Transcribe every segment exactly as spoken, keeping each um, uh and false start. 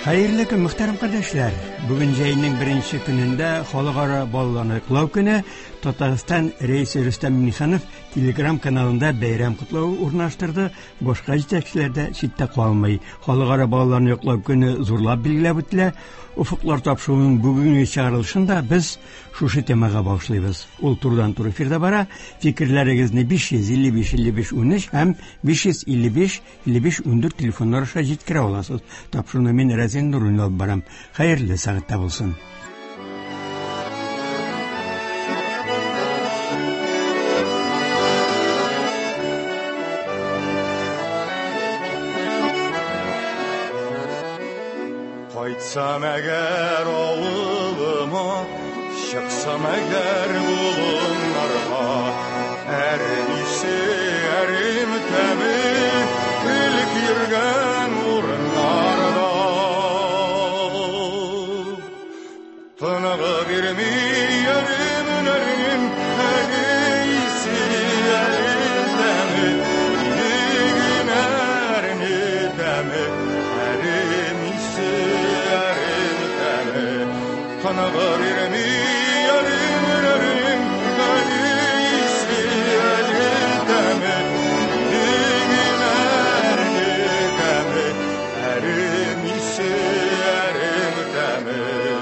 Hayırlı gün muhterem kardeşler. Bugün yayının birinci gününde Halkara Ballarını Yoklao Günü Tataristan reisi Rüstem Minixanov Telegram kanalında bayram kutlağı urnaştırdı. Boşka yetekçilerde şitte kalmayı. Halkara Ballarını Yoklao Günü zorlap bilgilep ötüler. Ufuklar Tapşı'nın bugünkü çağrılışında biz şu temaga başlayız. Ol turdan tur efirde bara fikirlerinizini beş yüz elli beş elli beş on üç hem beş yüz elli beş elli beş on dört telefonlara jetkire olasınız. Tapşı'nı men Razin Nur'un alıp baram. Hayırlı saatte bulsun. Qaytsam əgər oğluma, şıqsam əgər bulunlarga, ərisi ərim təmi, ilk yürgən urunlarda. Tınağı birmi ərimin ərim, ərisi ərim təmi, ilgin ərini təmi, ərim isi Kanağı birmi yarım yarım kalisi eliteme Ligin erditeme erim isi erim teme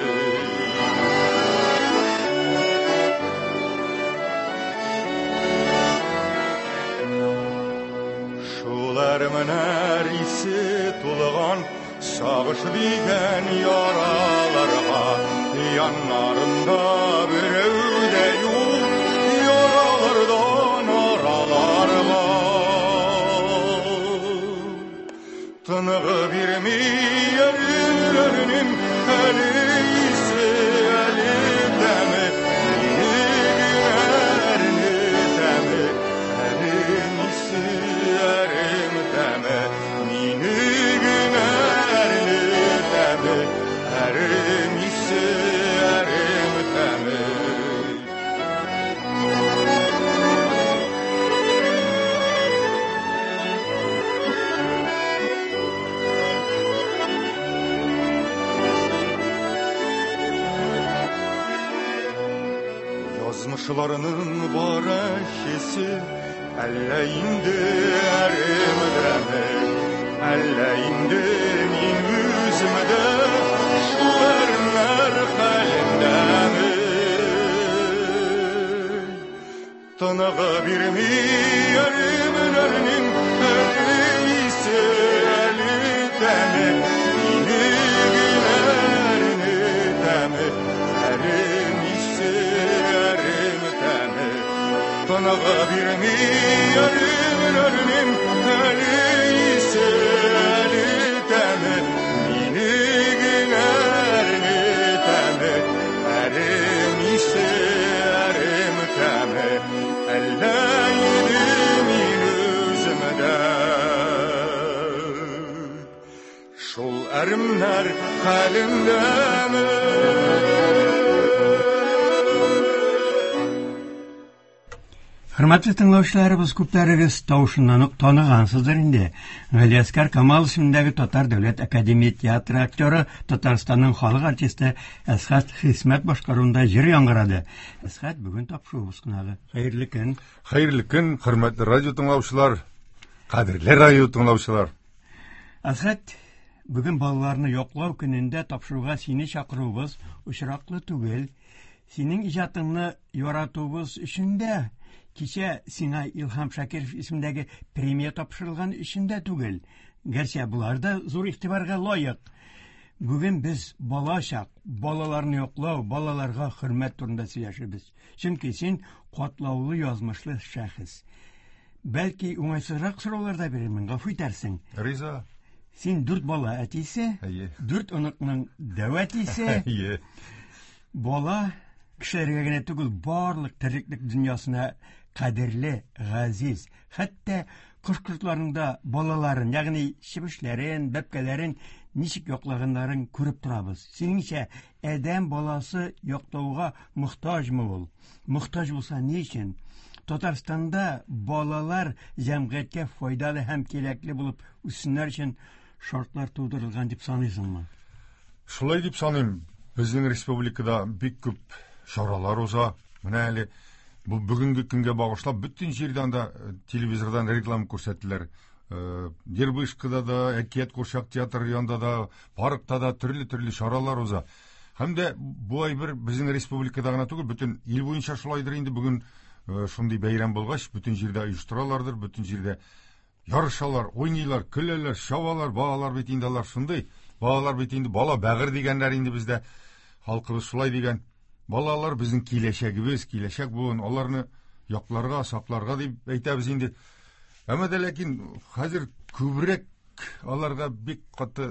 Şularımın erisi tulğan Sağış digen yaralarga Yanlarında bir evde yok Yaralardan aralarga Tınığı bir mi yerlerinin elisi eliteme Ligin erditeme erimisi erimteme Minigin erditeme erimisi erimteme Yazmışlarının barəşisi Əlle indi erimteme Əlle indi min yüzümde Şu erimler halindemi Tanağı bir mi erimin erinin Erisi elitemi Minigin ernitemi Erimisi erimtemi Tanağı bir mi erimin erinin Erisi elitemi Minigin ernitemi Erimisi erimtemi Elleydim yüzümde Şol erimler halimde mi? Hürmetli tınlavçılarımız küpleriniz tavuşundan tanıgansızdır indi. Galiaskar Kamal ismindagi Tatar Devlet Akademiya teatri aktörü Tatarstan'ın halk artisti Eshat Hizmet başkarunda jir yangırады. Eshat bugün tapşırığımız kınalı. Hayırlı gün. Hayırlı gün, hürmetli radyo tınlavçılar, kadirli radyo tınlavçılar. Eshat, bugün balalarını yoklao gününde tapşırığa seni çakırığımız uçuraklı tügel. Senin icatını yaratığımız içinde Kişe Sina İlham Şakirov ismindagi premiya topşırılgan işinde tügel. Gerçi bular da zor ihtibarga loyiq. Bugün biz balaşaq, balalarını yoklao, balalarga hürmet turunda söyleyişimiz. Çünkü sen qatlaulu yazmışlı şahıs. Belki oңайсызrak sorularda birimin, gafı edersin. Riza. Sen dört bala etiyse, dört ınıqның dәвәт ise, bala kişilerge gene tügül barlık terliklik dünyasına kadirli, gaziz, hatta kuşkurtlarında balaların, yani şibişlerin, bepkelerin, nişik yoklağınların körüp turabız. Seninçe edem balası yoklauğa muhtaç mı ol? Muhtaç olsa ne için? Tatarstanda balalar cemiyetke faydalı hem kelekli bulup üstünler için şartlar tuğdurulgan dip sanıysın mı? Шулай дип саныйм, безнең республикада бик күп чаралар уза. Менә әле бу бүгенге көнгә багышлап бөтен җирдән да телевизордан реклама күрсәттеләр. Дербышкада да, Әкият Курчак театры янында да, паркта да төрле-төрле чаралар уза. Һәм дә бу ай бер безнең республикада гына түгел, бөтен ил буенча шулайдыр инде бүген шундый бәйрәм булгач, бөтен җирдә оештыралардыр, бөтен җирдә ярышалар, уйныйлар, көләләр, шавалар, балалар бит инде алар шундый. Балалар бит инде бала бәгыр дигәннәр инде бездә халкыбыз шулай дигән. Балалар безнең киләчәгебез, киләчәк буын, аларны якларга, сакларга дип әйтәбез инде. Әмма дә ләкин хәзер күбрәк аларга бик каты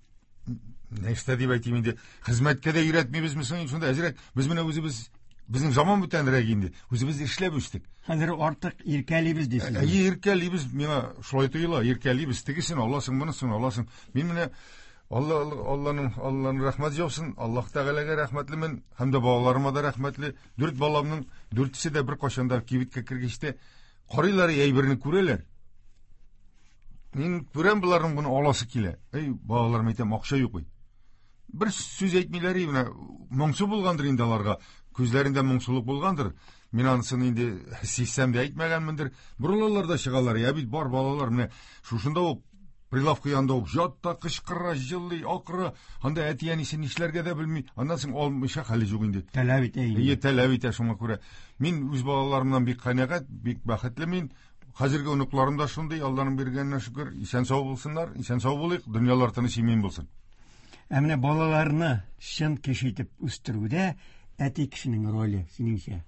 нәрсә дип әйтим инде, хезмәткә дә өйрәтмибезме соң шунда әзрәк без менә үзебез безнең заман бүтәнрәк инде. Үзебез эшләп үстек. Хәзер артык иркәлибез дисез. Әйе, иркәлибез, миңа шулай тоела, иркәлибез, тегесен аласың, монысын аласың. Мин менә Алла Алланың Алланың рәхмәт җавсын, Аллаһ Тәгаләгә рәхмәтлемен, һәм дә балаларыма да рәхмәтле. Дүрт баламның дүртесе дә бер кашанда кибеткә кергәчтә карыйлар, әйберне күрәләр. Мин күрәм буларның буны аласы килә. Эй, балаларым әйтәм, акча юк. Бер сүз әйтмиләр, менә моңсу булгандыр инде аларга. Күзләрендә моңсулык булгандыр. Мин анысын инде сизсәм дә әйтмәгәнмендер. Бурылалар да чыгалар. Я бит бар балалар менә шушында ук прилавка янында ук ятта кычкыра, җылый, акыра. Анда әти-әнисе нишләргә дә белми. Аннан соң алмыйча хәле юк инде. Таләп итә инде. Ие, таләп итә шуңа күрә. Мин үз балаларымнан бик канәгать, бик бәхетле мин. Хәзерге оныкларым да шундый, Алланың биргәненә шөкер, исән сау булсыннар, исән сау булыйк, дөньялар тыныч имин булсын. Ә менә балаларны чын кеше итеп үстерүдә әти кешенең роле синеңчә?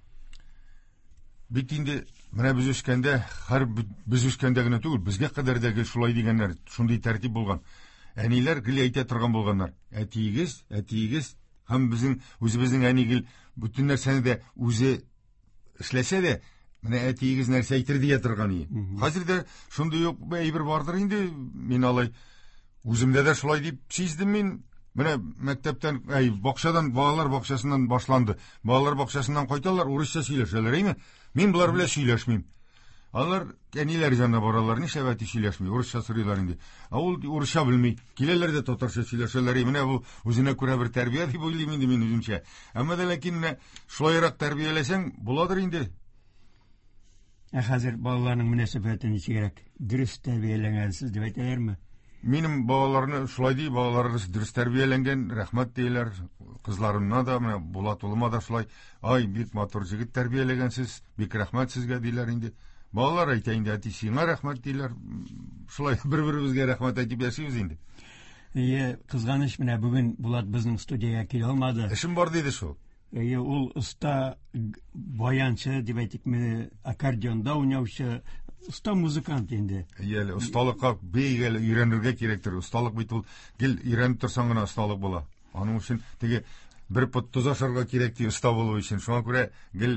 Бит инде менә без үскәндә, һәр без үскәндә генә түгел, безгә кадәр дә шулай дигәннәр, шундый тәртип булган. Әниләр гел әйтә торган булганнар. Әтиегез, әтиегез һәм безнең үзебезнең әнигел бүтән нәрсәне дә үзе эшләсә дә, менә әтиегез нәрсә әйтер дия торган иде. Хәзер дә шундый ук әйбер бардыр инде. Мин алай үземдә дә шулай дип сиздем мин. Менә мәктәптән, әй, бакчадан, балалар бакчасыннан башланды. Балалар бакчасыннан кайталар, урысча сөйләшәләр, әйме? Мин булар белән сөйләшмим. Алар әниләр җанына баралар, нишләп әти сөйләшми, урысча сорыйлар инде. Ә ул урысча белми. Киләләр дә татарча сөйләшәләр. Менә бу үзенә күрә бер тәрбия дип уйлыйм инде мин үземчә. Әмма дә ләкин менә шулайрак тәрбияләсәң, буладыр инде. Ә хәзер балаларның мөнәсәбәте ничегрәк? Дөрес тәрбияләнгәнсез дип әйтәләрме? Минем балаларны шулай ди, балаларыбыз дөрес тәрбияләнгән, рәхмәт дийләр. Кызларымна да, менә Булат улыма да шулай, ай, бик матур җегет тәрбияләгәнсез, бик рәхмәт сезгә диләр инде. Балалар әйтә инде, әти сиңа рәхмәт диләр. Шулай бер-беребезгә рәхмәт әйтеп яшибез инде. Әйе, кызганыч менә бүген Булат безнең студиягә килә алмады. Эшем бар диде шул. Әйе, ул оста баянчы дип әйтикме, аккордеонда уйнаучы уста музыкант инде. Әйе, осталыкка бейгәл өйрәнергә кирәктер. Осталык бит ул гел өйрәнеп торсаң гына осталык була. Аның өчен теге бер пот тоз ашарга кирәк ди уста булу өчен. Шуңа күрә гел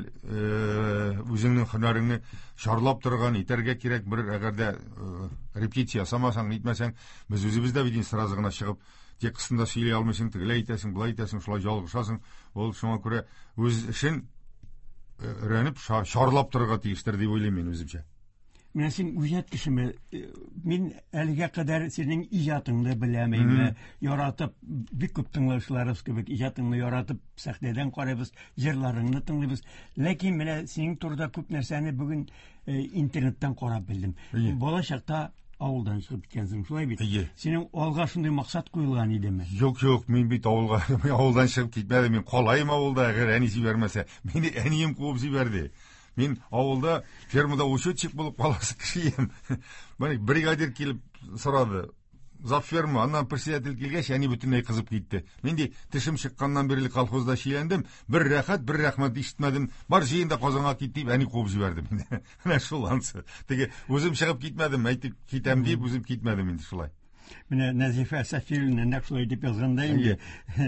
үзеңнең һөнәреңне шарлап торган итәргә кирәк. Бер әгәр дә репетиция ясамасаң, итмәсәң, без үзебездә бит сразу гына чыгып текстында сөйләй алмыйсың, тегеләй әйтәсең, булай әйтәсең, шулай ялгышасың. Ул шуңа күрә үз эшен өйрәнеп шарлап торырга тиештер дип уйлыйм мин үземчә. Менә син иҗат кешеме? Мин әлегә кадәр синең иҗатыңны беләмәйме? Яратып, бик күп тыңлаучыларыбыз кебек иҗатыңны яратып, сәхнәдән карыйбыз, җырларыңны тыңлыйбыз. Ләкин менә синең турыда күп нәрсәне бүген интернеттан карап белдем. Балачакта авылдан чыгып киткәнсең, шулай бит? Синең алга шундый максат куелган идеме? Юк, юк, мин бит авылга, авылдан чыгып китмәдем. Мин калайым авылда, әгәр әни җибәрмәсә. Мине әнием куып җибәрде. Мин авылда фермада учетчик булып каласы кешем. Менә бригадир килеп сорады. Зав ферма, аннан председатель килгәч, әни бөтенләй кызып китте. Мин ди, тешем чыкканнан бирле колхозда шиләндем, бер рәхәт, бер рәхмәт ишетмәдем. Бар җыенда Казанга кит дип, әни куып җибәрде мине. Менә шул ансы. Теге үзем чыгып китмәдем, әйтеп китәм дип, үзем китмәдем инде шулай. Менә Назифа Сафиевна нәкъ шулай дип язганда инде.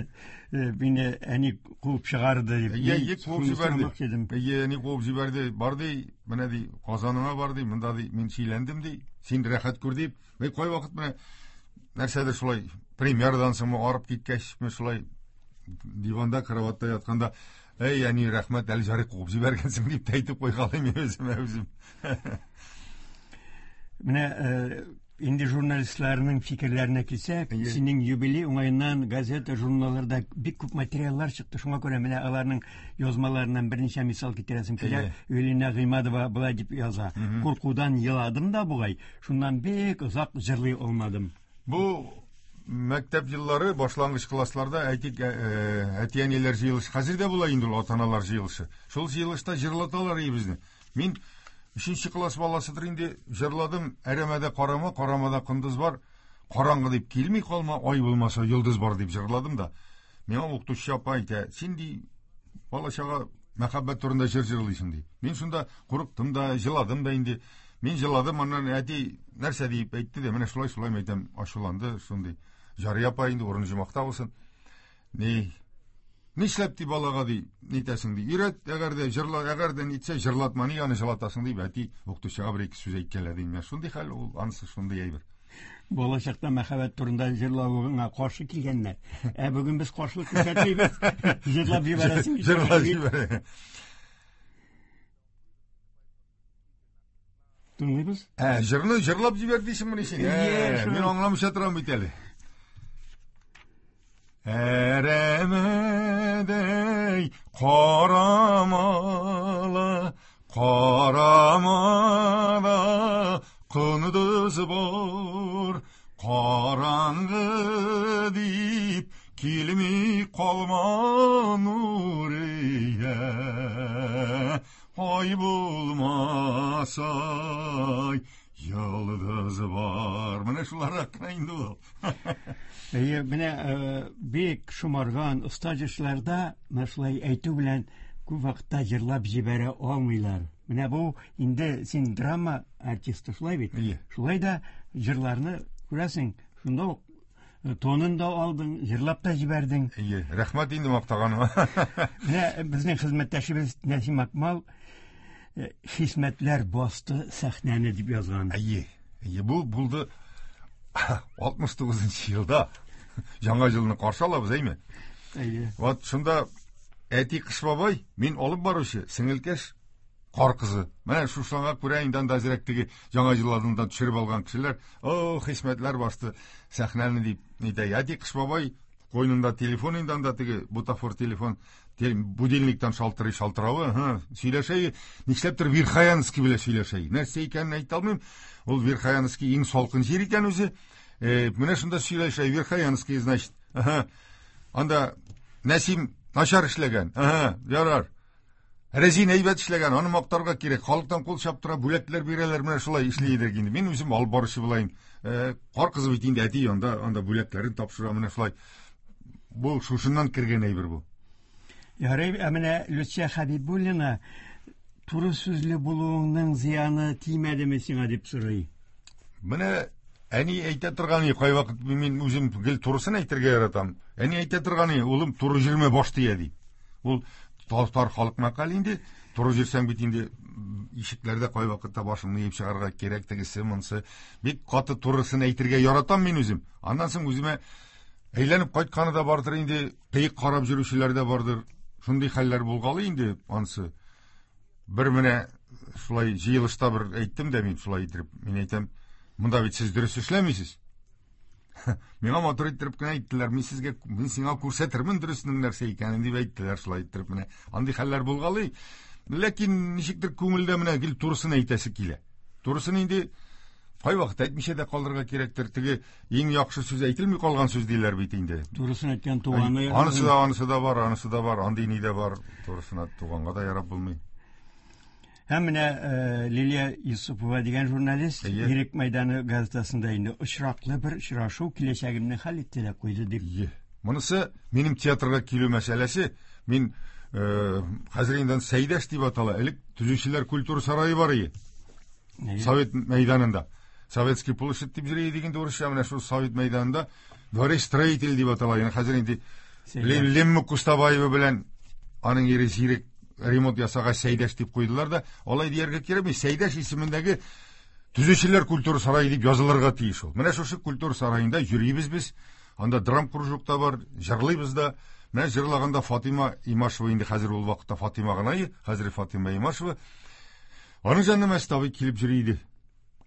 Мине әни куып чыгарды дип. Әйе, куып җибәрде. Әйе, әни куып җибәрде. Бар ди, менә ди, Казаныңа бар ди, монда ди, мин шиләндем ди. Син рәхәт күр дип. Вай кай вакыт менә нәрсәдер шулай премьердан соң арып киткәч, мен шулай диванда, кроватта ятканда, әй, әни рәхмәт, әле җары куып җибәргәнсең дип әйтеп куйгалыйм үзем, үзем. Менә Инде журналистларның фикерләренә килсәк, синең юбилей уңайыннан газета, журналларда бик күп материаллар чыкты. Шуңа күрә менә аларның язмаларыннан берничә мисал китерәсем килә. Юлина Гыймадова булай дип яза. Куркудан еладым да бугай. Шуннан бик озак җырлый алмадым. Бу мәктәп еллары башлангыч классларда әйтик әтиәниләр җыелышы, хәзер дә була инде ул ата-аналар җыелышы. Шул җыелышта җырлаталар безне. Мин өченче класс баласыдыр инде, җырладым. Әрәмәдә карама, карамада кындыз бар. Караңгы дип килми калма, ай булмаса йолдыз бар дип җырладым да. Миңа укытучы апа әйтә, син ди балачага мәхәббәт турында җыр җырлыйсың ди. Мин шунда курыктым да, җыладым да инде. Мин җыладым, аннан әти нәрсә дип әйтте дә, менә шулай шулай әйтәм, ачуланды, шундый. Җары апа инде урын җимакта булсын. Ни Нишләп ди балага ди, нитәсең ди. Ирет, әгәр дә җырла, әгәр дә нитсә җырлатма, ни аны җырлатасың ди, әти укытучыга бер ике сүз әйткәнләр ди. Менә шундый хәл, ул анысы шундый әйбер. Балачакта мәхәббәт турында җырлауга каршы килгәннәр. Ә бүген без каршылык күрсәтмибез. Җырлап җибәрәсең. Җырлап җибәрә. Тыңлыйбыз? Ә, җырны җырлап җибәр дисеңме син? Мин аңламыйча торам бит әле. Әрәмәдәй карамала, карамада кындыз бар, караңгы дип килми калма нурия, ай булмаса йолдыз бар. Менә шулар акна инде ул. Әйе, менә бик шомарган остаҗышларда мәшулай әйтү белән күп вакытта җырлап җибәрә алмыйлар. Менә бу инде син драма артисты шулай бит. Шулай да җырларны күрәсең, шунда ук тонын да алдың, җырлап та җибәрдең. Әйе, рәхмәт инде мактаганыма. Менә безнең хезмәттәшебез Нәсим Акмал хисмәтләр басты сәхнәне дип язган. Әйе, әйе, бу булды алтмыш тугызынчы елда. Жаңа җылны каршы алабыз, әйме? Әйе. Вот шунда әти Кыш бабай, мин алып баручы, сеңелкәш кар кызы. Менә шушаңа күрә инде анда зирәктәге жаңа җыллардан төшереп алган кешеләр, о, хисмәтләр басты сәхнәне дип әйтә. Әти Кыш бабай койнында телефон инде анда теге бутафор телефон, будильниктан шалтырый шалтыравы, ха, сөйләшәй, нишләптер Верхоянский белән сөйләшәй. Нәрсә икәнен әйтә алмыйм. Ул Верхоянский иң салкын җир икән үзе. Э, менә шунда сөйләшәй Верхоянский, значит. Ага. Анда Нәсим начар эшләгән. Ага, ярар. Резин әйбәт эшләгән, аны мактарга кирәк. Халыктан кул чаптыра, бүләкләр бирәләр, менә шулай эшләйдер инде. Мин үзем алып баручы булайын. Э, кар кызы бит инде әти янда, анда бүләкләрен тапшыра, менә шулай. Бу шушыннан кергән әйбер бу. Ярый, менә Люция Хәбибуллина туры сүзле булуыңның зыяны тимәдеме сиңа дип сорый. Менә әни әйтә торганы, кай вакыт мин үзем гел турысын әйтергә яратам. Әни әйтә торганы, улым туры җирмә баш тия ди. Ул тар халык мәкале инде, туры җирсәң бит инде ишекләрдә кай вакытта башыңны иеп чыгарга кирәк тегесе монсы. Бик каты турысын әйтергә яратам мин үзем. Аннан соң үземә әйләнеп кайтканы да бардыр инде, кыек карап йөрүчеләр дә бардыр. Шундый хәлләр булгалы инде ансы. Бер менә шулай җыелышта бер әйттем дә мин шулай итеп, мин әйтәм, монда бит сез дөрес эшләмисез. Миңа матур итеп кенә әйттеләр, мин сезгә, мин сиңа күрсәтермен дөресенең нәрсә икәнен дип әйттеләр, шулай итеп менә. Андый хәлләр булгалы. Ләкин ничектер күңелдә менә гел турысын әйтәсе килә. Турысын инде кай вакыт әйтмичә дә калдырга кирәктер. Теге иң яхшы сүз әйтелми калган сүз диләр бит инде. Турысын әйткән туганы. Анысы да, анысы да бар, анысы да бар, андый ни дә бар. Турысына туганга да ярап булмый. Һәм менә Лилия Юсупова дигән журналист Ирек мәйданы газетасында инде очраклы бер очрашу киләчәгемне хәл итте дә куйды дип. Монысы минем театрга килү мәсьәләсе. Мин хәзер инде Сәйдәш дип атала. Элек Төзүчеләр культура сарае бар иде. Совет мәйданында. Советский площадь дип йөри дигән урысча менә шул Совет мәйданында дворец строитель дип атала. Яны хәзер инде Лемме Кустабаева белән аның ире Ирек ремонт ясага Сәйдәш дип куйдылар да, алай дияргә кирәкми. Сәйдәш исемендәге Төзүчеләр культура сарае дип язылырга тиеш ул. Менә шушы культура сараенда йөрибез без. Анда драм кружокта бар, җырлыйбыз да. Менә җырлаганда Фатима Имашева инде хәзер ул вакытта Фатима гына, хәзер Фатима Имашева. Аның җанына мәстәви килеп йөри иде.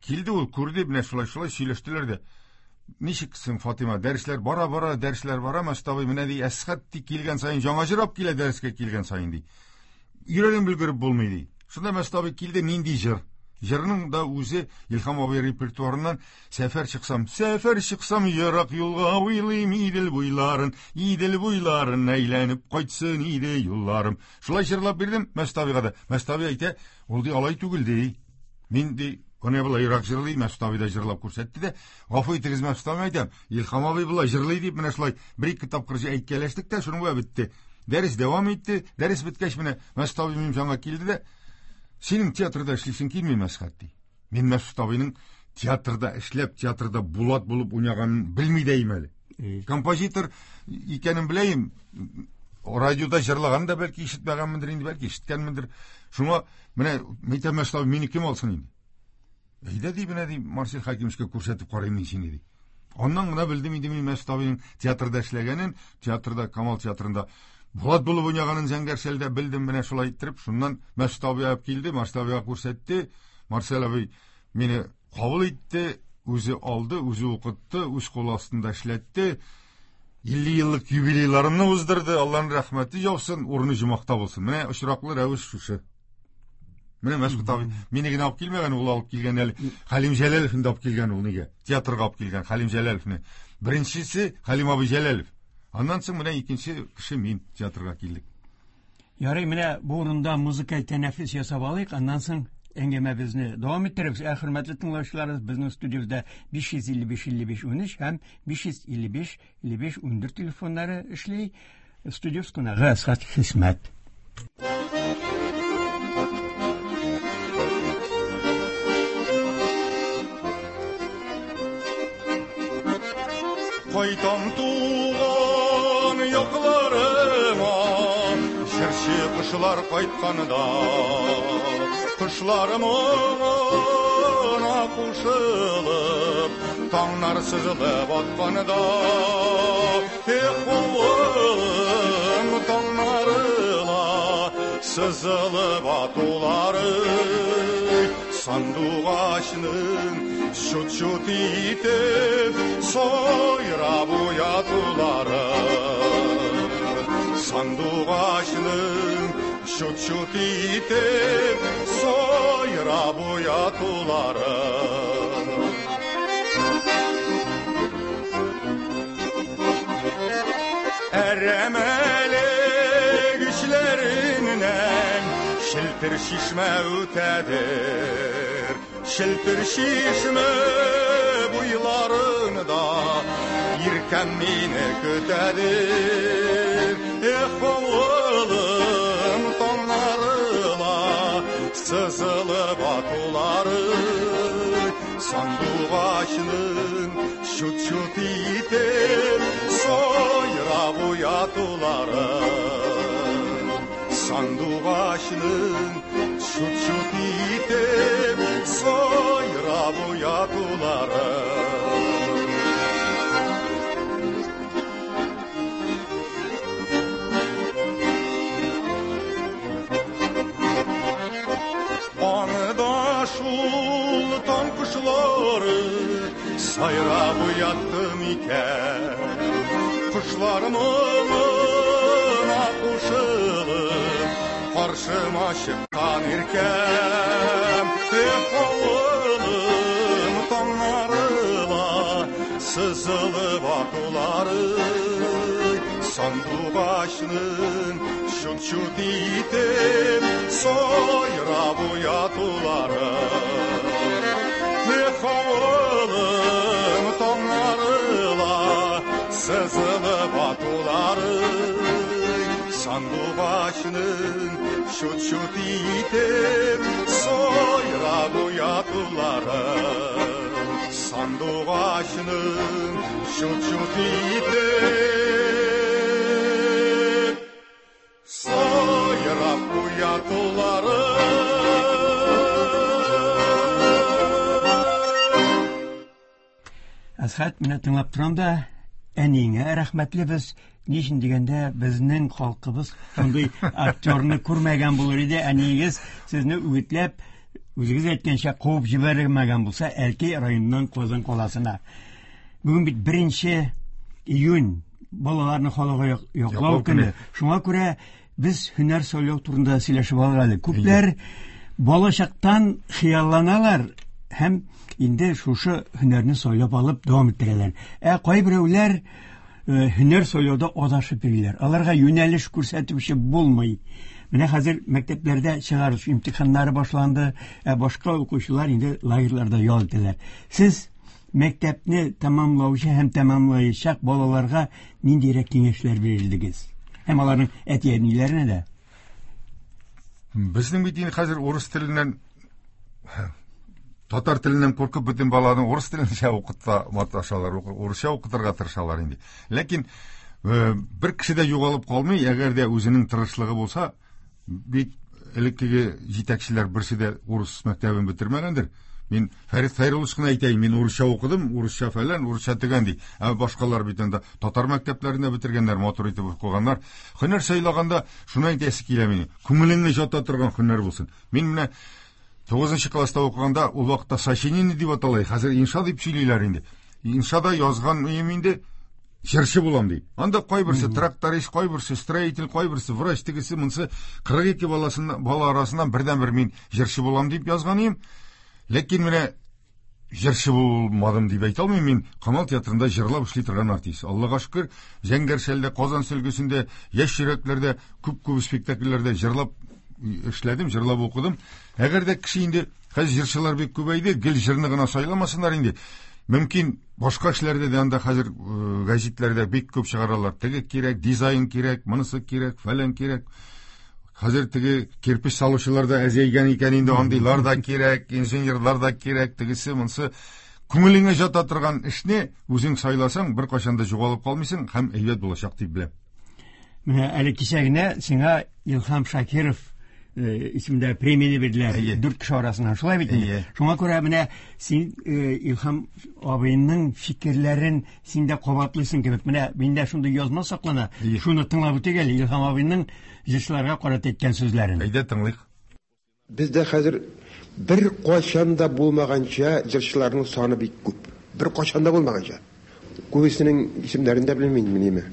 килде ул, күрде, менә шулай-шулай сөйләштеләр дә. Ничексең, Фатима, дәресләр бара-бара, дәресләр бара, Мәстәвий, менә ди, Әсхәт ди килгән сайын, яңа җырап килә дәрескә килгән сайын ди. Йөрәгем белгереп булмый ди. Шунда Мәстәвий килде, нинди җыр? Җырның да үзе Илһам абый репертуарыннан сәфәр чыксам, сәфәр чыксам ерак юлга, уйлыйм Идел буйларын, Идел буйларын әйләнеп кайтсын иде юлларым. Шулай җырлап бирдем Мәстәвийга да. Мәстәвий әйтә, ул ди алай түгел ди. Мин ди Коне була ерак җырлый, Мәстәвий да җырлап күрсәтте дә. Гафу итегез, Мәстәвий әйтәм, Илһам абый була җырлый дип менә шулай бер-ике тапкыр әйткәләштек тә, шуның белән бетте. Дәрес дәвам итте. Дәрес биткәч менә Мәстәвий минем җанга килде дә, синең театрда эшлисең килми, Мәсхәт ди. Мин Мәстәвийның театрда эшләп, театрда булат булып уйнаганын белми дәйм әле. Композитор икәнен беләем. Радиода җырлаган да бәлки ишетмәгәнмендер инде, бәлки ишеткәнмендер. Шуңа менә мәйтәм Мәстәвий мине кем алсын инде? Әйдә ди, менә ди, Марсель Хакимовичка күрсәтеп карыйм мин сине ди. Аннан гына белдем инде мин Мәстәвийның театрда эшләгәнен, театрда, Камал театрында булат булып уйнаганын Зәңгәршәлдә белдем, менә шулай иттереп, шуннан Мәстәвий алып килде, Мәстәвийга күрсәтте. Марсель абый мине кабул итте, үзе алды, үзе укытты, үз кул астында эшләтте. илле еллык юбилейларымны уздырды. Алланың рәхмәте яусын, урыны җумакта булсын. Менә очраклы рәвеш шушы. Менә Мәсхәт абый мине генә алып килмәгән, ул алып килгән әле. Хәлим Җәләловны да алып килгән ул нигә? Театрга алып килгән Хәлим Җәләловны. Беренчесе Хәлим абый Җәләлов. Аннан соң менә икенче кеше мин театрга килдек. Ярый, менә бу урында музыка тәнәфес ясап алыйк, аннан соң әңгәмәбезне дәвам иттеребез. Ә хөрмәтле тыңлаучыларыбыз, безнең студиябызда биш йөз илле биш илле биш унөч һәм биш йөз илле биш илле биш ундүрт телефоннары эшли. Студиябыз кунагы Әсхәт Хисмәт. Кайтам туган якларыма, җырчы кышлар кайтканда, кышларымына кушылып, таңнар сызылып атканда, эх улым таңнарыла сызылып атулары, сандугачның шут-шут итеп сойрап уятулары, сандугачның шут-шут итеп сойрап уятулары. Әрәмәле güçlerinden şiltir şişme ötedir, şiltir şişme buylarında yirken mini kötedir. Eh oğlum tonlarına sızılıp atuları, sanduğaçının şut-şut itip soyrap uyatuları, sanduğaçının şut-şut itip soyrap uyatuları. Anıda şul tam kuşları sayrap uyattım iken, kuşlarımına kuşulup karşıma çıkan irkem, eh oğlum tonlarına sızılıp atuları, sanduğaçının şut-şut itip soyrap uyatuları, eh oğlum tonlarına sızılıp atuları, sanduğaçının şut-şut itip soyrap uyatuları, sanduğaçının şut-şut itip soyrap uyatuları. Әсхәт, менә тыңлап торам да, әниңә рәхмәтлебез. Нишен дигәндә, безнең халкыбыз шундый актерны күрмәгән булыр иде. Әниегез сезне үгетләп Үзегез әйткәнчә куып җибәрелмәгән булса, Әлки районыннан Казан каласына. Бүген бит беренче июнь балаларны халыга яклау көне. Шуңа күрә без һөнәр сөйләү турында сөйләшеп алган. Күпләр балачактан хыялланалар һәм инде шушы һөнәрне сөйләп алып дәвам иттерәләр. Ә кайберәүләр һөнәр сөйләүдә адашып йөриләр. Аларга юнәлеш күрсәтүче булмый. Менә хәзер мәктәпләрдә чыгарыш имтиханнары башланды, ә башка укучылар инде лагерьларда ял итәләр. Сез мәктәпне тәмамлаучы һәм тәмамлаячак балаларга ниндирәк киңәшләр бирдегез? Һәм аларның әти-әниләренә дә. Безнең бит инде хәзер урыс теленнән татар теленнән куркып бөтен баланы урыс теленчә укытта маташалар, урысча укытырга тырышалар инде. Ләкин бер кеше дә югалып калмый, әгәр дә үзенең тырышлыгы булса, бит элеккеге җитәкчеләр берсе дә урыс мәктәбен бетермәгәндер. Мин Фәрит Хәйрулловны әйтәйм, мин урысча укыдым, урысча фәлән, урысча тегән ди. Ә башкалар бит анда татар мәктәпләрендә бетергәннәр, матур итеп укыганнар. Һөнәр сөйләгәндә шуны әйтәсе килә мине. Күңелеңне җата торган һөнәр булсын. Мин менә тугызынчы класста укыганда ул вакытта сочинение дип аталай. Хәзер инша дип сөйлиләр инде. Иншада язган инде җырчы булам дип. Анда кайберсе тракторист, кайберсе строитель, кайберсе врач тегесе, монсы кырык ике баласының бала арасыннан бердән-бер мин җырчы булам дип язган идем. Ләкин менә җырчы булмадым дип әйтә алмыйм. Мин Камал театрында җырлап эшли торган артист. Аллага шөкер, Зәңгәршәлдә, Казан сөлгесендә, яшь йөрәкләрдә күп-күп спектакльләрдә җырлап эшләдем, җырлап укыдым. Әгәр дә кеше инде хәзер җырчылар бик күбәйде, гел җырны гына сайламасыннар инде. Мөмкин башка эшләрдә дә анда хәзер гәҗитләрдә бик күп чыгаралар. Теге кирәк, дизайн кирәк, монысы кирәк, фәлән кирәк. Хәзер теге кирпич салучылар да әзәйгән икән инде, андыйлар да кирәк, инженерлар да кирәк, тегесе монсы. Күңелеңә җата торган эшне үзең сайласаң, бер кашан да югалып калмыйсың һәм әйбәт булачак дип беләм. Менә әле кичә генә сиңа Илһам Шакиров исемдә премия бирделәр. Дүрт кеше арасыннан, шулай бит инде. Шуңа күрә менә син Илһам абыйның фикерләрен син дә кабатлыйсың кебек. Менә миндә шундый язма саклана. Шуны тыңлап үтегәл Илһам абыйның җырчыларга карата әйткән сүзләрен. Әйдә тыңлыйк. Бездә хәзер бер кашан да булмаганча җырчыларның саны бик күп. Бер кашан да булмаганча. Күбесенең исемнәрен дә белмим минеме.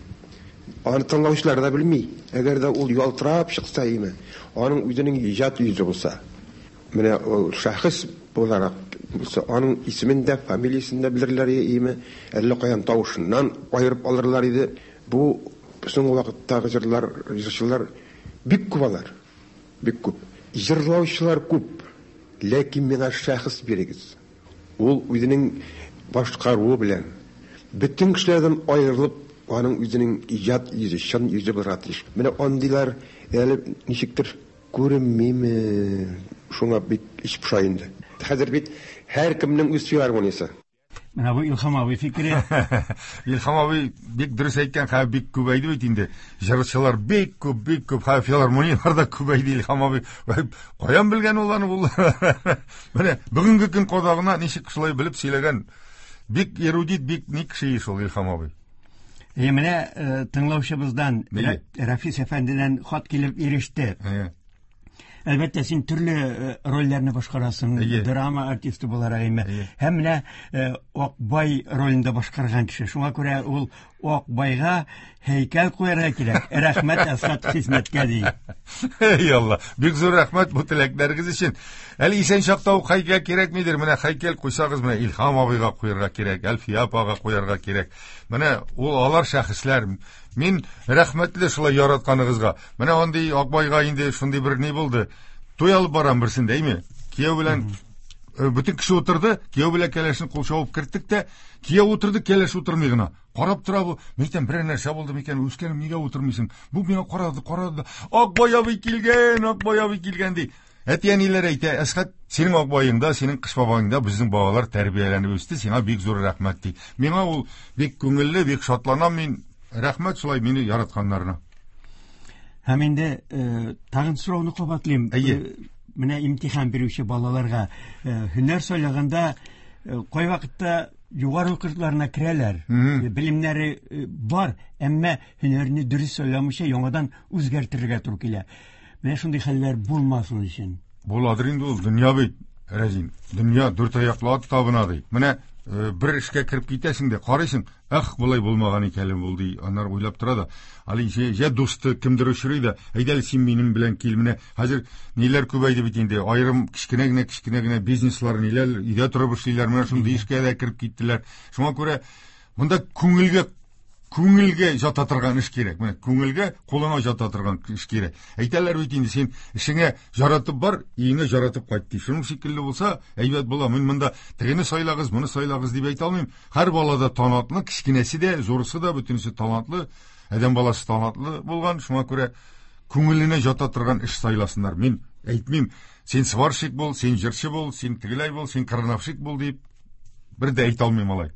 Аны тыңлаучылар да белми. Әгәр дә ул ялтырап чыкса име, аның үзенең иҗат йөзе булса, менә ул шәхес буларак булса, аның исемен дә, фамилиясын да белерләр име, әллә каян тавышыннан аерып алырлар иде. Бу соңгы вакыттагы җырлар, җырчылар бик күп алар. Бик күп. Җырлаучылар күп. Ләкин миңа шәхес бирегез. Ул үзенең башкаруы белән бөтен кешеләрдән аерылып, аның үзенең иҗат йөзе, чын йөзе булырга тиеш. Менә андыйлар әле ничектер күренмиме, шуңа бик ич пошай инде. Хәзер бит һәр кемнең үз филармониясе. Менә бу Илһам абый фикере. Илһам абый бик дөрес әйткән, һәм бик күбәйде бит инде. Җырчылар бик күп, бик күп, һәм филармониялар да күбәйде. Илһам абый каян белгән ул аны бул? Менә бүгенге көн кодагына ничек шулай белеп сөйләгән. Бик эрудит, бик ник кеше шул Илһам абый. Е, менә тыңлаучыбыздан Рафис әфәндедән хат килеп иреште. Әлбәттә, син төрле рольләрне башкарасың, драма артисты буларак име. Һәм менә Акбай ролендә башкарган кеше. Шуңа күрә ул Акбайга һәйкәл куярга кирәк. Рәхмәт Әсгать Хисмәткә ди. Эй Алла, бик зур рәхмәт бу теләкләрегез өчен. Әле исән чакта ук һәйкәл кирәкмидер? Менә һәйкәл куйсагыз, менә Илһам абыйга куярга кирәк, Әлфия апага куярга кирәк. Менә ул алар шәхесләр. Мин рәхмәтле шулай яратканыгызга. Менә андый Акбайга инде шундый бер ни булды. Туй алып барам берсендә, әйме? Кияү белән бөтен кеше утырды, кияү белән кәләшне кул чабып керттек тә, кияү утырды, кәләш утырмый гына. Карап тора бу. Мәйтәм, бер нәрсә булды микән? Үскәнем нигә утырмыйсың? Бу миңа карады, карады. Акбай абый килгән, Акбай абый килгән ди. Әти-әниләр әйтә, Әсгать, синең Акбаеңда, синең кыш бабаңда безнең балалар тәрбияләнеп үсте, сиңа бик зур рәхмәт ди. Миңа ул бик күңелле, бик шатланам мин. Рәхмәт шулай мине яратканнарына. Һәм инде тагын сорауны кабатлыйм. Менә имтихан бирүче балаларга һөнәр сөйләгәндә кай вакытта югары курсларына керәләр. Белемнәре бар, әмма һөнәрне дөрес сөйләмичә яңадан үзгәртергә туры килә. Менә шундый хәлләр булмасын өчен. Буладыр инде ул, дөнья бит. Рәзин, дөнья дүрт аяклы ат табынады. Менә бер эшкә кирип китәсең дә, карыйсың, ах, булай булмаган икән булды. Аннар уйлап тора да, али я дусты кимдер очрый да, әйдә син минем белән кил, менә хәзер ниләр күбәйде бит инде. Айрым кичкенә генә кичкенә генә бизнеслар ниләр өйдә торып эшлиләр, менә шундый эшкә дә кирип киттеләр. Шуңа күрә монда күңелгә күңелгә жата торган эш кирәк. Менә күңелгә, кулыңа жата торган эш кирәк. Әйтәләр бит инде, син эшеңә жаратып бар, өеңә жаратып кайт ди. Шуның шикелле булса, әйбәт була. Мин монда тегене сайлагыз, моны сайлагыз дип әйтә алмыйм. Һәр балада талантлы, кичкенәсе дә, зурысы да, бүтенесе талантлы, адәм баласы талантлы булган. Шуңа күрә күңеленә жата торган эш сайласыннар. Мин әйтмим, син сварщик бул, син җырчы бул, син тегеләй бул, син крановщик бул дип бер дә әйтә алмыйм алай.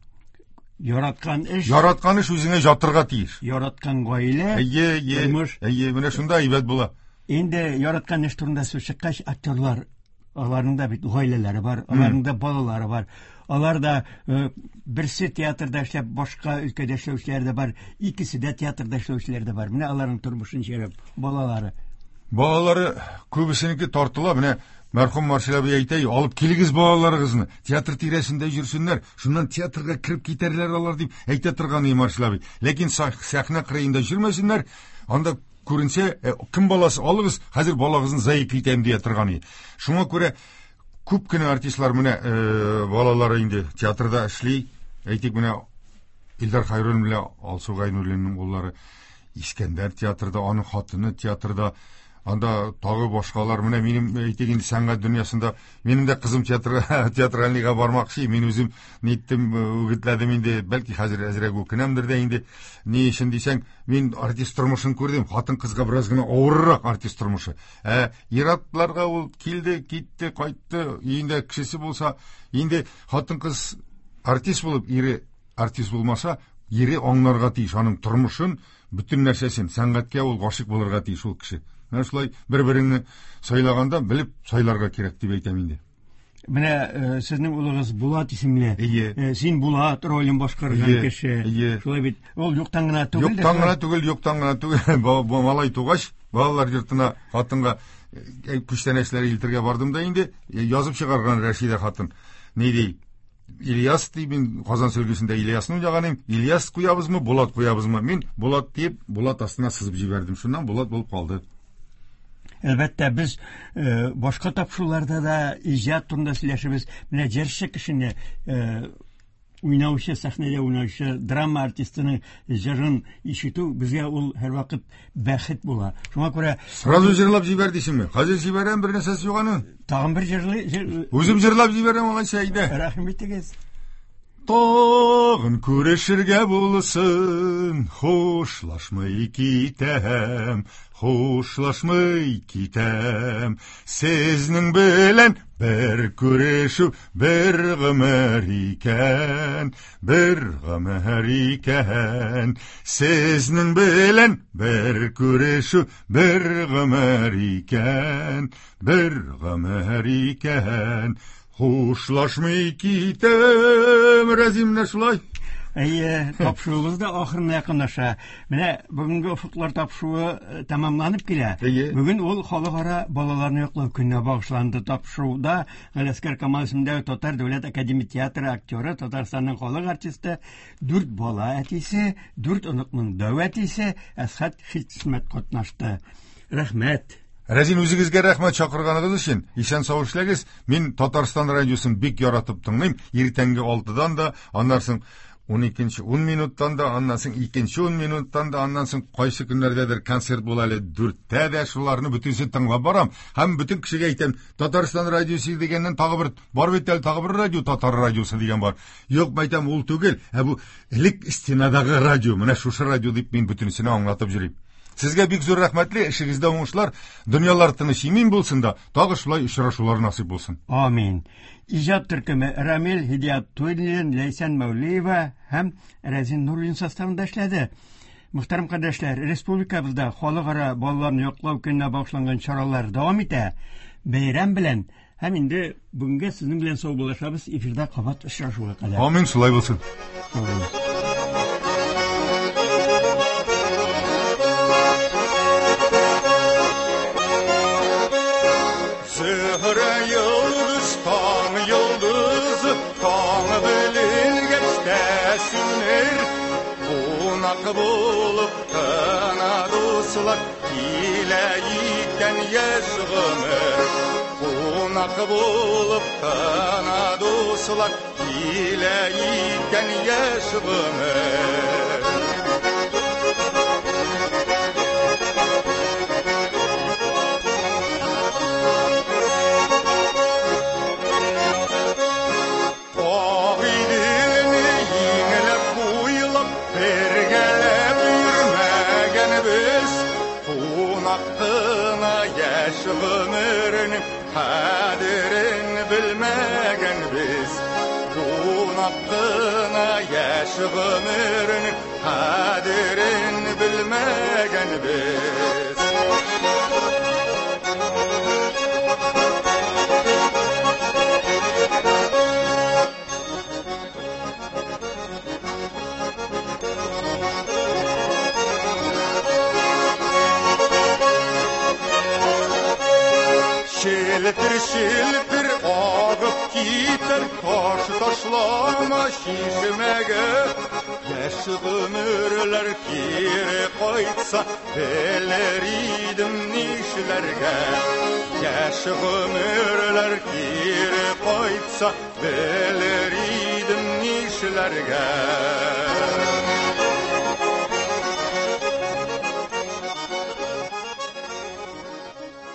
Яраткан эш, Яраткан эш үзеңә жатырга тиеш. яраткан гаилә, Әйе, әйе, тормыш. әйе, менә шунда әйбәт була. Инде яраткан эш турында сүз чыккач, актерлар, аларның да бит гаиләләре бар, аларның да балалары бар. Алар да э, берсе театрда эшләп, башка өлкәдә эшләүчеләр дә бар, икесе дә театрда эшләүчеләр дә бар. Менә аларның тормышын җыйрап, балалары. Балалары күбесенеке тартыла, менә мәрхүм Маршал абый әйтә, алып килегез балаларыгызны, театр тирәсендә жүрсеннәр, шуннан театрга кирип китәрләр алар дип әйтә торган иде Маршал абый. Ләкин сәхнә кырыенда жүрмәсеннәр, анда күренсә, э, кем баласы алыгыз, хәзер балагызны заик итәм дия торган иде. Шуңа күрә күп кенә артистлар менә э, балалары инде театрда эшли. Әйтик, менә Илдар Хайруллин белән Алсу Гайнуллинның уллары Искәндәр театрда, аның хатыны театрда. Анда тагы башкалар, менә минем әйтик инде сәнгать дөньясында минем дә кызым театрга театральныйга бармакчы, мин үзем ниттем, үгетләдем инде, бәлки хәзер әзрәк үкенәмдер дә инде. Ни өчен дисәң, мин артист тормышын күрдем, хатын кызга бераз гына авыррак артист тормышы. Ә иратларга ул килде, китте, кайтты, өендә кешесе булса, инде хатын кыз артист булып, ире артист булмаса, ире аңларга тиеш аның тормышын, бүтән нәрсәсен, сәнгатькә ул гашык булырга тиеш ул кеше. Менә шулай бер-береңне сайлаганда белеп сайларга кирәк дип әйтәм инде. Менә э, сезнең улыгыз Булат исемле. Әйе. Э, син Булат ролен башкарган Әйе, кеше. әйе. Шулай бит. Ул юктан гына түгел. Юктан гына түгел, юктан гына түгел. Бу малай тугач, балалар йортына хатынга күчтәнәчләр илтергә бардым да инде, язып чыгарган Рәшидә хатын. Ни ди? Ильяс ди, мин Казан сөлгесендә Ильясны уйлаганым. Ильяс куябызмы, Булат куябызмы? Мин Булат дип, Булат астына сызып җибәрдем. Шуннан Булат булып калды. Әлбәттә, без э, башка тапшыруларда да иҗат турында сөйләшәбез. Менә җырчы кешене, э, уйнаучы, сәхнәдә уйнаучы, драма артистының җырын ишетү безгә ул һәрвакыт бәхет була. Шуңа күрә Сразу җырлап җибәр дисеңме? Хәзер җибәрәм, бер нәрсәсе юк аның. тагын бер җырлы җыр- Үзем җырлап җибәрәм алай шәйдә. рәхим итегез. Тагын күрешергә булсын, хушлашмый китәм, хушлашмый китәм. Сезнең белән бер күрешү, бер гомер икән, бер гомер икән. Сезнең белән бер күрешү, бер гомер икән, бер гомер икән. Хушлашмый китәм, Рәзим менә шулай. Әйе, тапшыруыбыз да ахырына якынлаша. Менә бүгенге офыклар тапшыруы э, тәмамланып килә. Әйе. Бүген ул халыкара балаларны яклау көненә багышланды. Тапшыруда Галәскәр Камал исемендәге Татар дәүләт академия театры актеры, Татарстанның халык артисты, дүрт бала әтисе, дүрт оныкның дәү әтисе Әсхәт Хисмәт катнашты. Рәхмәт. Рәзин, үзегезгә рәхмәт чакырганыгыз өчен. Исән сау эшләгез. Мин Татарстан радиосын бик яратып тыңлыйм. Иртәнге алтыдан да, аннан соң он икенче ун минуттан да, аннан соң икенче ун минуттан да, аннан соң кайсы көннәрдәдер концерт була әле дүрттә дә шуларны бүтәнсен тыңлап барам. Һәм бүтән кешегә әйтәм, Татарстан радиосы дигәннән тагы бер бар бит әле, тагы бер радио, Татар радиосы дигән бар. Юк, әйтәм, ул түгел. Ә бу элек стенадагы радио, менә шушы радио дип мин бүтәнсен аңлатып йөрим. Сезгә бик зур рәхмәтле, эшегездә уңышлар, дөньялар тыныч имин булсын да, тагы шулай очрашулар насыйп булсын. Амин. Иҗат төркеме Рамил Хидаяттуллин, Ләйсән Мәүлиева һәм Рәзин Нурлин составында эшләде. Мөхтәрәм кардәшләр, республикабызда халыкара балаларны яклау көненә багышланган чаралар дәвам итә. Бәйрәм белән һәм инде бүгенгә сезнең белән саубуллашабыз, эфирда кабат очрашуга кадәр. Амин, шулай булсын. Zöhre yıldız Qonaq bo'lib tanaduslar Tilayikən yaş ömür Qonaq bo'lib tanaduslar Tilayikən yaş ömür Hakkına yaş ömrünün kadirin bilmegen biz Kun hakkına yaş ömrünün kadirin bilmegen biz Şiltir şiltir ağıp gider taş taşlama şişmege Yaş ömürler kiri koytsa beleriydim nişlerge Yaş ömürler kiri koytsa beleriydim nişlerge